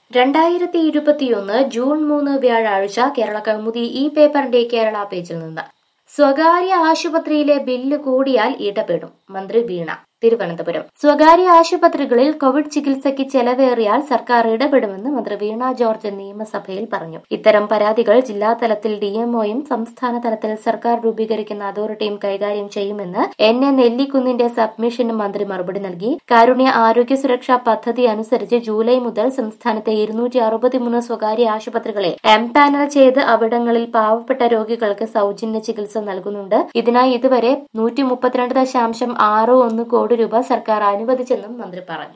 June 3 വ്യാഴാഴ്ച കേരള കൗമുദി ഈ പേപ്പറിന്റെ കേരള പേജിൽ നിന്ന് സ്വകാര്യ ആശുപത്രിയിലെ ബില്ല് കൂടിയാൽ ഇടപെടും മന്ത്രി വീണ. തിരുവനന്തപുരം സ്വകാര്യ ആശുപത്രികളിൽ കോവിഡ് ചികിത്സയ്ക്ക് ചെലവേറിയാൽ സർക്കാർ ഇടപെടുമെന്ന് മന്ത്രി വീണ ജോർജ് നിയമസഭയിൽ പറഞ്ഞു. ഇത്തരം പരാതികൾ ജില്ലാതലത്തിൽ ഡിഎംഒയും സംസ്ഥാന തലത്തിൽ സർക്കാർ രൂപീകരിക്കുന്ന അതോറിറ്റിയും കൈകാര്യം ചെയ്യുമെന്ന് നെല്ലിക്കുന്നിന്റെ സബ്മിഷന് മന്ത്രി മറുപടി നൽകി. കാരുണ്യ ആരോഗ്യ സുരക്ഷാ പദ്ധതി അനുസരിച്ച് ജൂലൈ മുതൽ സംസ്ഥാനത്തെ 263 സ്വകാര്യ ആശുപത്രികളെ എംപാനൽ ചെയ്ത് അവിടങ്ങളിൽ പാവപ്പെട്ട രോഗികൾക്ക് സൗജന്യ ചികിത്സ നൽകുന്നുണ്ട്. ഇതിനായി ഇതുവരെ 132.61 കോടി രൂപ സർക്കാർ അനുവദിച്ചെന്നും മന്ത്രി പറഞ്ഞു.